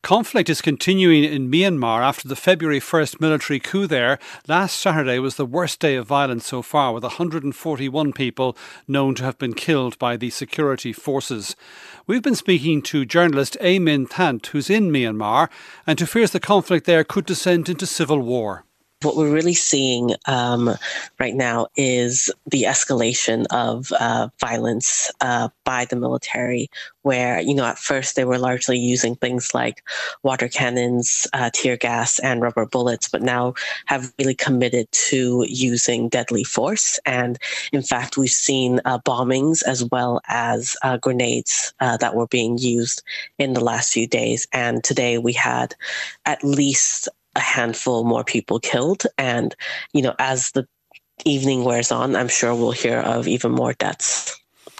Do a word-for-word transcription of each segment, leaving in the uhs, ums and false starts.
Conflict is continuing in Myanmar after the February first military coup there. Last Saturday was the worst day of violence so far, with one hundred forty-one people known to have been killed by the security forces. We've been speaking to journalist A Minh Thant, who's in Myanmar, and who fears the conflict there could descend into civil war. What we're really seeing um, right now is the escalation of uh, violence uh, by the military, where, you know, at first they were largely using things like water cannons, uh, tear gas, and rubber bullets, but now have really committed to using deadly force. And in fact, we've seen uh, bombings as well as uh, grenades uh, that were being used in the last few days. And today we had at least a handful more people killed. And, you know, as the evening wears on, I'm sure we'll hear of even more deaths.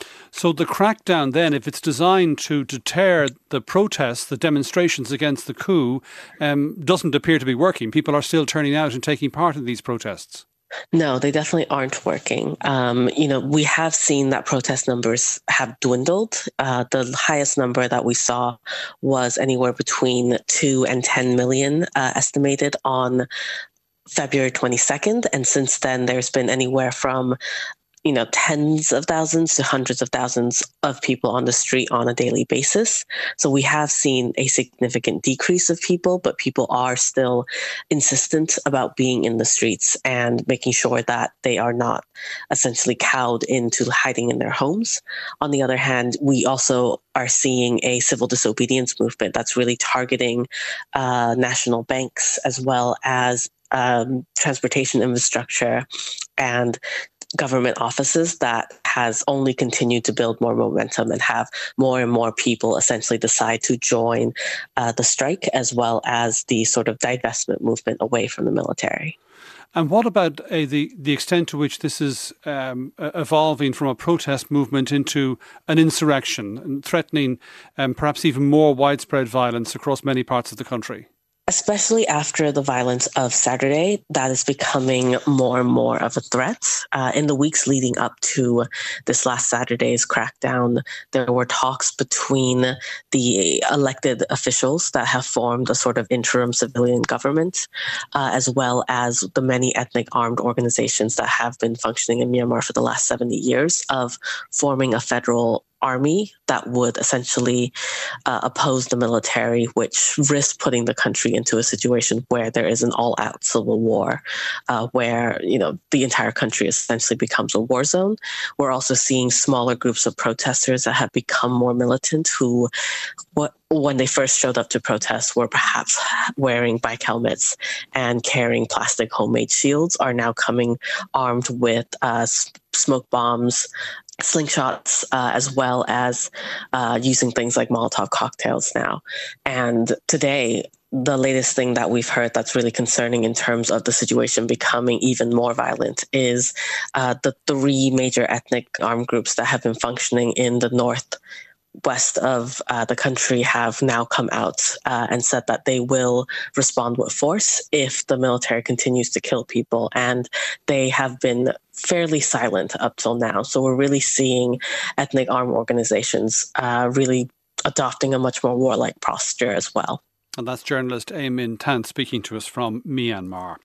So the crackdown then, if it's designed to deter the protests, the demonstrations against the coup, um, doesn't appear to be working. People are still turning out and taking part in these protests. No, they definitely aren't working. Um, you know, we have seen that protest numbers have dwindled. Uh, the highest number that we saw was anywhere between two and ten million uh, estimated on February twenty-second. And since then, there's been anywhere from you know, tens of thousands to hundreds of thousands of people on the street on a daily basis. So we have seen a significant decrease of people, but people are still insistent about being in the streets and making sure that they are not essentially cowed into hiding in their homes. On the other hand, we also are seeing a civil disobedience movement that's really targeting uh, national banks as well as um, transportation infrastructure and government offices that has only continued to build more momentum and have more and more people essentially decide to join uh, the strike as well as the sort of divestment movement away from the military. And what about uh, the, the extent to which this is um, evolving from a protest movement into an insurrection and threatening um, perhaps even more widespread violence across many parts of the country? Especially after the violence of Saturday, that is becoming more and more of a threat. Uh, in the weeks leading up to this last Saturday's crackdown, there were talks between the elected officials that have formed a sort of interim civilian government, uh, as well as the many ethnic armed organizations that have been functioning in Myanmar for the last seventy years, of forming a federal army that would essentially uh, oppose the military, which risks putting the country into a situation where there is an all-out civil war, uh, where you know the entire country essentially becomes a war zone. We're also seeing smaller groups of protesters that have become more militant, who, what, when they first showed up to protest, were perhaps wearing bike helmets and carrying plastic homemade shields, are now coming armed with uh, smoke bombs, slingshots, uh, as well as uh, using things like Molotov cocktails now. And today, the latest thing that we've heard that's really concerning in terms of the situation becoming even more violent is uh, the three major ethnic armed groups that have been functioning in the north west of uh, the country have now come out uh, and said that they will respond with force if the military continues to kill people. And they have been fairly silent up till now. So we're really seeing ethnic armed organizations uh, really adopting a much more warlike posture as well. And that's journalist A Minh Thant speaking to us from Myanmar.